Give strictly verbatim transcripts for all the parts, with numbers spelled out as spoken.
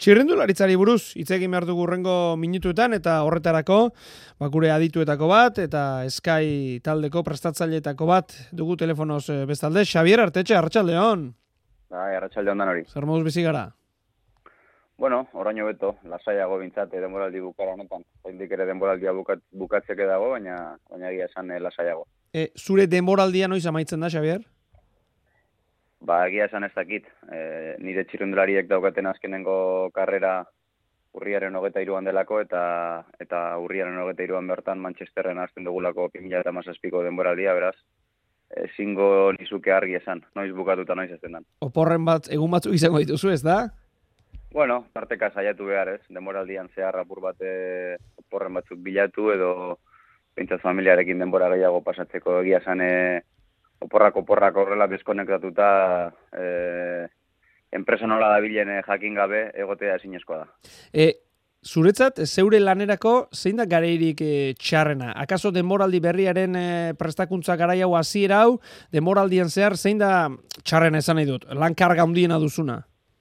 Txirrindularitzari buruz hitz egin behar dugu hurrengo minutuetan eta horretarako ba, gure adituetako bat eta Sky taldeko prestatzaileetako bat dugu telefonoz bestalde. Xabier Artetxe, arratsaldeon. Bai, arratsaldeon dan hori. Zer moduz bizi gara? Bueno, oraino beto, lasaiago bintzat denboraldi bukara honetan. Oraindik ere denboraldia bukat, bukatzeke dago, baina baina egia esan eh, lasaiago. E, zure denboraldia noiz amaitzen da, Xabier? Ba, egia esan ez dakit. E, nire txirrindulariek daukaten azkenengo karrera urriaren hogeita hiruan delako, eta eta urriaren hogeita hiruan bertan Manchesterren hasten dugulako bi mila hamazazpiko denboraldia, beraz, ezingo nizuke argi esan, noiz bukatuta noiz ezten dan. Oporren bat, egun batzuk izango dituzu, ez da? Bueno, tarteka saiatu behar, ez? Denboraldian zehar apur bat e, oporren batzuk bilatu, edo behintzat familiarekin denbora gehiago pasatzeko egia esan e, oporrak oporrak horrela bezkonektatuta e, enpresa nola dabilen jakin gabe egotea ezinezkoa da. E, zuretzat, zeure lanerako zein da gareirik e, txarrena? Akaso denboraldi berriaren e, prestakuntza garai hau hasiera hau, denboraldian zehar zein da txarrena esan nahi dut? Lan karga handiena duzuna?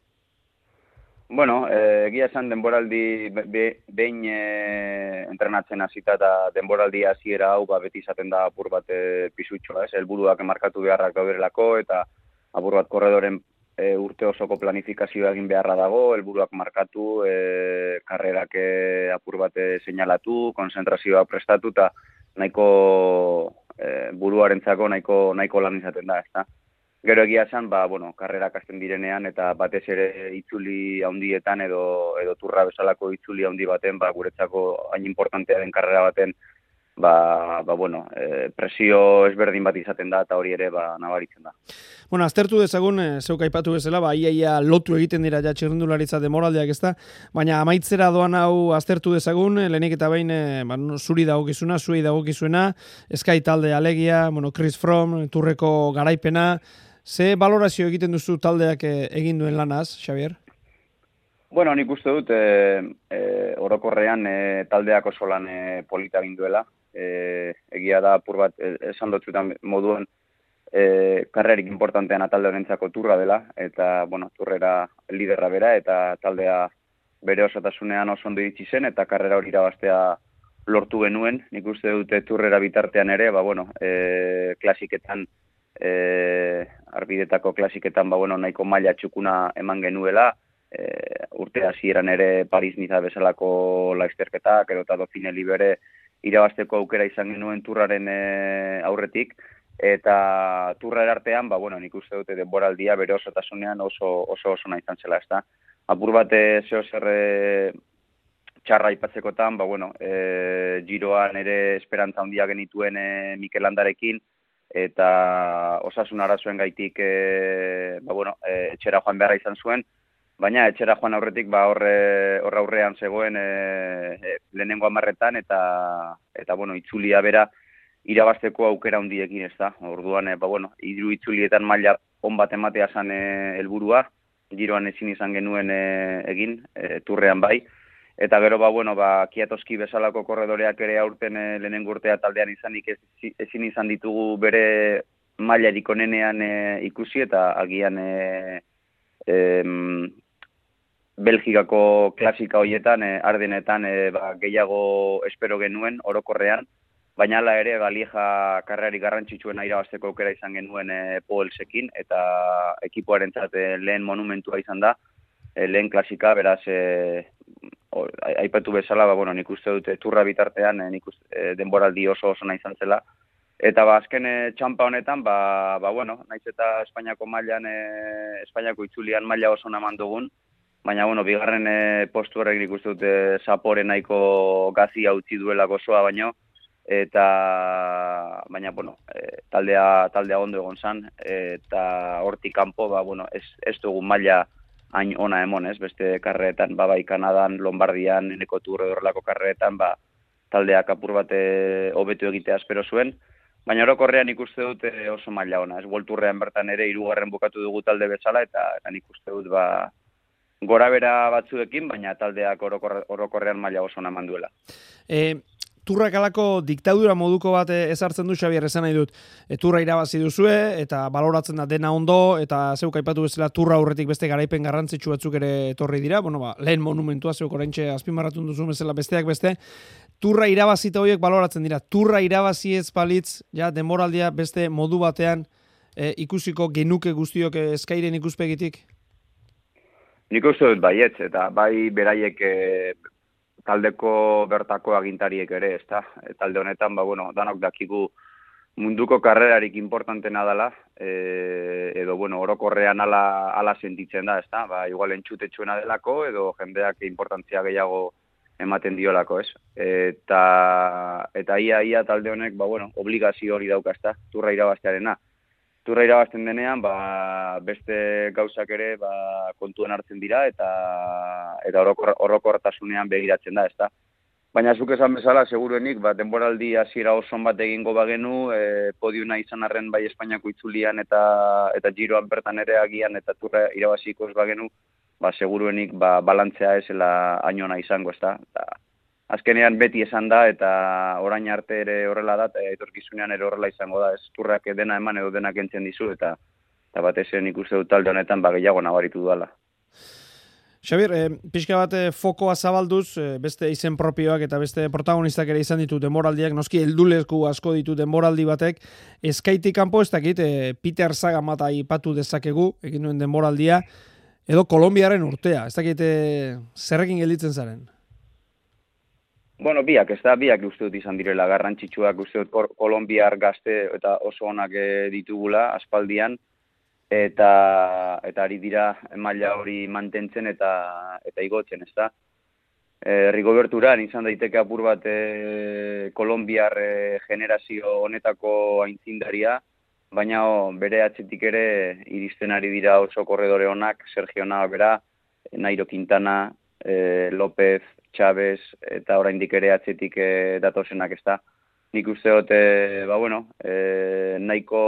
Bueno, eh, egia esan denboraldi be, behin e, entrenatzen hasita eta denboraldi hasiera hau ba, beti izaten da apur bat e, pisutxoa, ez? Helburuak markatu beharrak dauderelako eta apur bat korredoren e, urte osoko planifikazioa egin beharra dago, helburuak markatu, e, karrerak e, apur bat e, seinalatu, konzentrazioa prestatu eta nahiko e, buruarentzako nahiko nahiko lan izaten da, ezta? Gero egia esan, ba, bueno, karrerak hasten direnean eta batez ere itzuli handietan edo edo turra bezalako itzuli handi baten, ba, guretzako hain importantea den karrera baten, ba, ba bueno, e, presio ezberdin bat izaten da eta hori ere ba nabaritzen da. Bueno, aztertu dezagun, e, zeuk aipatu bezala, ba ia ia lotu egiten dira ja txirrindularitza denboraldiak, ezta? Baina amaitzera doan hau aztertu dezagun, e, lehenik eta behin e, ba, no, zuri dagokizuna, zuei dagokizuena, Sky talde alegia, bueno, Chris Froome, turreko garaipena. Ze balorazio egiten duzu taldeak egin duen lanaz, Xabier? Bueno, nik uste dut, e, e, orokorrean e, taldeak oso lan e, polita egin duela. E, egia da, apur bat, e, esan dutzutan moduan, e, karrerik importantean talde honentzako turra dela, eta, bueno, turrera liderra bera, eta taldea bere osotasunean oso ondo iritsi zen, eta karrera hori irabaztea lortu genuen. Nik uste dute turrera bitartean ere, ba, bueno, e, klasiketan, E, arbidetako klasiketan ba, bueno, nahiko maila txukuna eman genuela, e, urte hasieran ere Paris-Niza bezalako laizterketak edo eta Dauphiné Libere irabazteko aukera izan genuen turraren e, aurretik, eta turraren artean, ba, bueno, nik uste dute denboraldia bere osotasunean oso oso oso nahi izan zela, ezta. Apur bat zeo zer txarra aipatzekotan, ba, bueno, e, giroan ere esperantza handia genituen e, Mikel Landarekin, eta osasun arazoen gaitik e, ba, bueno, e, etxera joan beharra izan zuen, baina etxera joan aurretik ba, horre, horre aurrean zegoen e, e, lehenengo hamarretan eta, eta bueno, itzulia bera irabazteko aukera handiekin, ez da. Orduan, e, ba, bueno, hiru itzulietan maila on bat ematea zen e, helburua, giroan ezin izan genuen e, egin, e, turrean bai. Eta gero, ba, bueno, ba, Kiatoski bezalako korredoreak ere aurten e, lehenengo urtea taldean izanik ez, ezin izan ditugu bere mailarik onenean e, ikusi, eta agian e, e, Belgikako klasika horietan, e, Ardenetan e, ba, gehiago espero genuen orokorrean, baina hala ere, ba, Lieja karrerari garrantzitsuena irabazteko aukera izan genuen e, Poelsekin, eta ekipoarentzat e, lehen monumentua izan da, e, lehen klasika, beraz, e, aipatu bezala, ba, bueno, nik uste dute turra bitartean, e, nik uste, e, denboraldi oso oso nahi izan zela. Eta ba, azken e, txampa honetan, ba, ba, bueno, naiz eta Espainiako mailan, e, Espainiako itzulian maila oso naman dugun, baina, bueno, bigarren e, postu horrek nik uste dute Zapore nahiko gazia utzi duela gozoa baino, eta, baina, bueno, e, taldea, taldea ondo egon zan, eta hortik kanpo, ba, bueno, ez, ez dugu maila hain ona emon, ez, beste karreetan, ba, bai, Kanadan, Lombardian, eneko turre horrelako karreetan, ba, taldeak apur bat hobetu egitea espero zuen, baina orokorrean ikuste dut oso maila ona, ez, Worldtourrean bertan ere hirugarren bukatu dugu talde bezala, eta, eta nik uste dut, ba, gora bera batzuekin, baina taldeak orokor, orokorrean maila oso ona eman duela. E, turrak alako diktadura moduko bat ezartzen du, Xabier, esan nahi dut. E, turra irabazi duzue, eta baloratzen da dena ondo, eta zeuk aipatu bezala turra aurretik beste garaipen garrantzitsu batzuk ere etorri dira, bueno, ba, lehen monumentua zeuk oraintxe azpimarratun duzu bezala besteak beste, turra irabazita horiek baloratzen dira. Turra irabazi ez balitz, ja, denboraldia beste modu batean e, ikusiko genuke guztiok eskairen ikuspegitik? Nik uste dut baietz, eta bai beraiek e, taldeko bertako agintariek ere, ezta? E, talde honetan, ba, bueno, danok dakigu munduko karrerarik importantena dela, e, edo, bueno, orokorrean ala, ala sentitzen da, ezta? Ba, igual entxutetxuena delako, edo jendeak importantzia gehiago ematen diolako, ez? Eta, eta ia, ia talde honek, ba, bueno, obligazio hori dauka, ezta? Turra irabaztearena. Turra irabazten denean, ba, beste gauzak ere ba, kontuen hartzen dira eta eta orokortasunean begiratzen da, ezta. Baina zuk esan bezala, seguruenik, ba, denboraldi hasiera oso bat egingo bagenu, e, podiuna izan arren bai Espainiako itzulian eta eta giroan bertan ere agian eta turra irabaziko ez bagenu, ba, seguruenik ba, balantzea ezela hainona izango, ezta. Eta, azkenean beti esan da, eta orain arte ere horrela da, eta etorkizunean ere horrela izango da, ez turrak dena eman edo denak entzen dizu, eta, eta batez nik uste dut talde honetan ba, gehiago nabaritu duela. Xabier, eh, pixka bat eh, fokoa zabalduz, eh, beste izen propioak eta beste protagonistak ere izan ditu denboraldiak, noski heldulesku asko ditu denboraldi batek, eskaitik kanpo ez dakit, eh, Peter Sagan bat aipatu dezakegu, egin duen denboraldia, edo Kolonbiaren urtea, ez dakit eh, zerrekin gelditzen zaren? Bueno, biak, ez da, biak uste dut izan direla garrantzitsuak, uste dut kolonbiar gazte eta oso onak ditugula aspaldian, eta eta ari dira maila hori mantentzen eta eta igotzen, ez da. E, Rigoberturan izan daiteke apur bat e, kolonbiar e, generazio honetako aintzindaria, baina o, bere atzetik ere iristen ari dira oso korredore onak, Sergio Navara, Nairo Quintana, e, López, Chávez, eta oraindik ere atzetik e, datosenak, ez da. Nik uste dut, e, ba, bueno, e, nahiko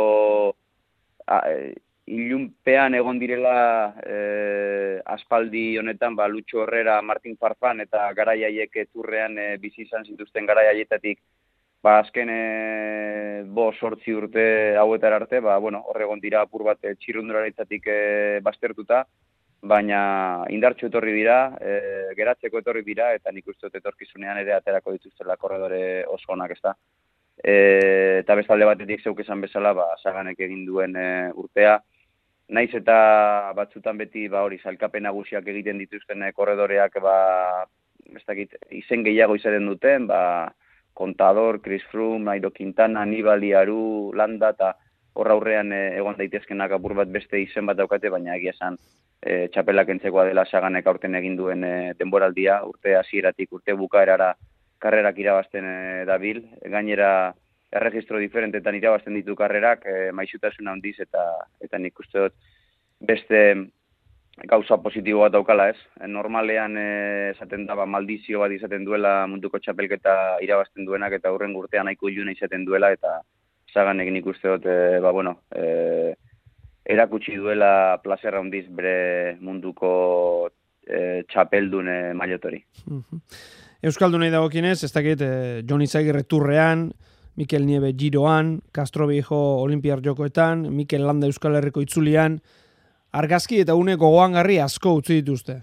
a, e, ilunpean egon direla e, aspaldi honetan, ba, Lucho Herrera, Martin Farfán eta garaiaiek turrean e, bizi izan zituzten garaiaietatik, ba, azken e, bo sortzi urte hauetar arte, ba, bueno, horregon dira apur bat e, txirrundularitzatik e, baztertuta, baina indartxo etorri dira, e, geratzeko etorri dira, eta nik uste dut etorkizunean ere aterako dituztela korredore oso onak, ez da. E, eta bestalde batetik zeuk esan bezala, ba, Saganek egin duen e, urtea, naiz eta batzutan beti ba hori sailkapen nagusiak egiten dituzten korredoreak ba ez dakit izen gehiago izaten duten, ba Contador, Chris Froome, Nairo Quintana, Nibali, Aru, Landa eta hor aurrean e, egon daitezkenak apur bat beste izen bat daukate, baina egia esan e, txapelak entzekoa dela Saganek aurten egin duen e, denboraldia, urte hasieratik urte bukaerara karrerak irabazten e, dabil, gainera erregistro diferentetan irabazten ditu karrerak, e, maixutasun handiz eta eta nik uste dut beste gauza positibo bat daukala, ez? E, normalean e, esaten da, ba, maldizio bat izaten duela munduko txapelketa irabazten duenak eta hurren urtean nahiko iluna izaten duela eta Saganek nik uste dut, e, ba, bueno, e, erakutsi duela plazerra handiz bere munduko e, txapeldun e, mailotori. Euskaldunei dagokienez, ez dakit, eh, Jon Izagirre turrean, Mikel Nieve giroan, Castro Viejo Olimpiar jokoetan, Mikel Landa Euskal Herriko itzulian, argazki eta une gogoangarri asko utzi dituzte.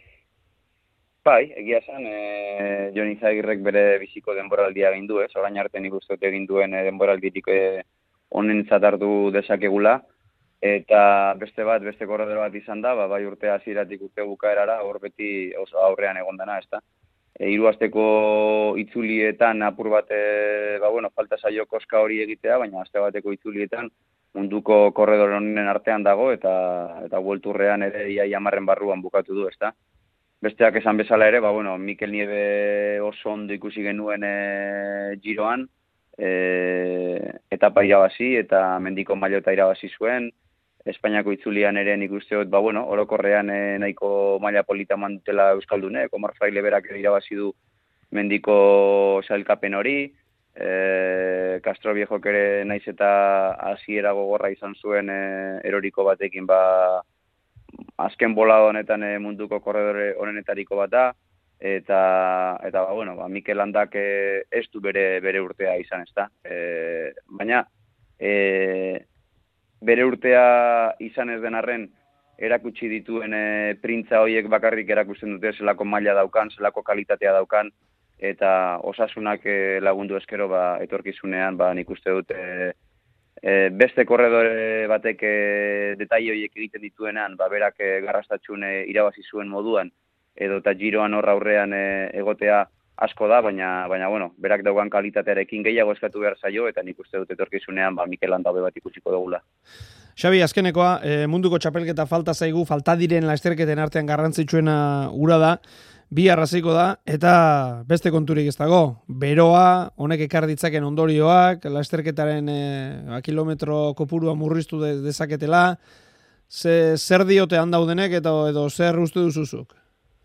Bai, egia esan, e, Jon Izagirrek bere biziko denboraldia egin du, ez? Orain arte nik uste dut egin duen e, denboraldirik e, onentzat hartu dezakegula, eta beste bat, beste korredor bat izan da, ba, bai urte hasieratik urte bukaerara, hor beti oso aurrean egon dana, ez da? E, hiru asteko itzulietan apur bat, e, ba, bueno, falta zaio koska hori egitea, baina aste bateko itzulietan munduko korredor honen artean dago, eta eta buelturrean ere ia hamarren barruan bukatu du, ez da? Besteak esan bezala ere, ba, bueno, Mikel Nieve oso ondo ikusi genuen e, giroan, e, etapa irabazi eta mendiko mailota irabazi zuen, Espainiako itzulian ere nik uste dut, ba, bueno, orokorrean e, nahiko maila polita mantutela Euskaldunek, Omar Fraile berak irabazi du mendiko sailkapen hori, e, Castro Viejo ere naiz eta hasiera gogorra izan zuen e, eroriko batekin, ba, azken bolada honetan e, munduko korredore honenetariko bat da, eta, eta ba, bueno, ba, Mikel Landak e, ez du bere, bere urtea izan, ez da. E, baina, e, bere urtea izan ez den arren, erakutsi dituen e, printza horiek bakarrik erakusten dute zelako maila daukan, zelako kalitatea daukan, eta osasunak e, lagundu eskero ba, etorkizunean, ba, nik uste dut, e, e, beste korredore batek e, detaile horiek egiten dituenean, ba, berak e, garrastatxun e, irabazi zuen moduan, edo eta giroan hor aurrean e, egotea asko da, baina, baina bueno, berak daugan kalitatearekin gehiago eskatu behar zaio, eta nik uste dut etorkizunean ba, Mikel Landa hobe bat ikusiko dugula. Xabi, azkenekoa, e, munduko txapelketa falta zaigu, falta diren lasterketen artean garrantzitsuena ura da, bi arraziko da, eta beste konturik ez dago. Beroa, honek ekar ditzaken ondorioak, lasterketaren e, kilometro kopurua murriztu de, dezaketela, ze, zer diote handaudenek eta edo zer uste duzuzuk?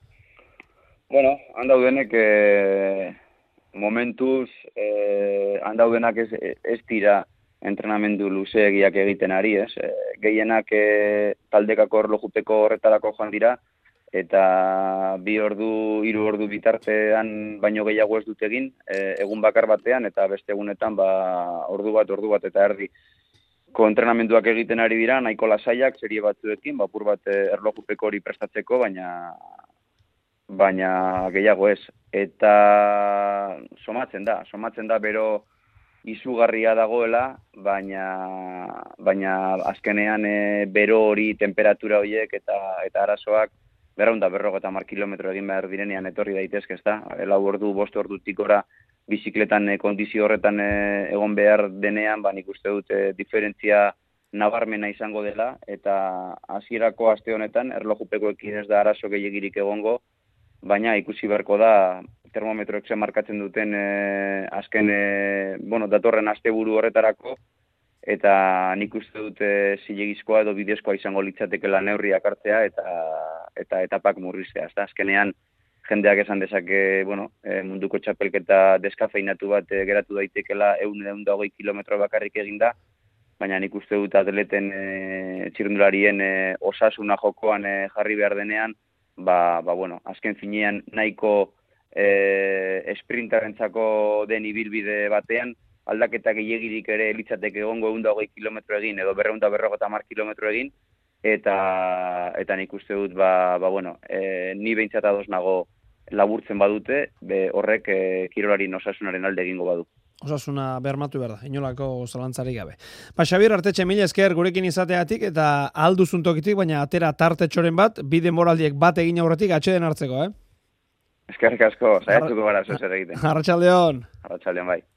Bueno, handaudenek e, momentuz e, handaudenak ez, ez dira entrenamendu luzeegiak egiten ari, ez? E, gehienak e, taldekako erlojupeko horretarako joan dira, eta bi ordu, hiru ordu bitartean baino gehiago ez dut egin, e, egun bakar batean, eta beste egunetan ba, ordu bat, ordu bat eta erdi entrenamenduak egiten ari dira, nahiko lasaiak, serie batzuekin, bapur bat erlojupeko hori prestatzeko, baina baina gehiago ez. Eta somatzen da, somatzen da bero izugarria dagoela, baina, baina azkenean e, bero hori, temperatura horiek eta eta arazoak berraunda berrogeta mar kilometro egin behar direnean etorri daitezke, ez da? Lau ordu, bost ordutik ora bizikletan e, kondizio horretan e, egon behar denean, ba, nik uste dut e, diferentzia nabarmena izango dela, eta hasierako aste honetan erlojupekoekin ez da arazo gehiegirik egongo, baina ikusi beharko da termometroek zen markatzen duten e, azken, e, bueno, datorren asteburu horretarako, eta nik uste dut e, zilegizkoa edo bidezkoa izango litzatekela neurriak hartzea eta eta etapak murriztea. Ezta azkenean jendeak esan dezake, bueno, e, munduko txapelketa deskafeinatu bat e, geratu daitekela ehun ehun eta hogei kilometro bakarrik eginda, baina nik uste dut atleten e, txirrindularien e, osasuna jokoan e, jarri behar denean, ba, ba bueno, azken finean nahiko e, esprintarentzako den ibilbide batean, aldaketa gehiagirik ere litzateke egongo ehun eta hogei kilometro egin, edo berrehun eta berrogeita hamar kilometro egin, eta, eta nik uste dut, ba, ba bueno, e, ni behintzat ados nago laburtzen badute, be, horrek e, kirolari osasunaren alde egingo badu. Osasuna bermatu behar da, inolako zalantzarik gabe. Ba, Xabier Artetxe, mila esker gurekin izateatik eta alduzun tokitik, baina atera tartetxoren bat, bi denboraldiek bat egin aurretik atxeden hartzeko, eh? Eskerrik asko, saiatuko gara, zozer egiten. Arratsaldeon. Arratsaldeon, bai.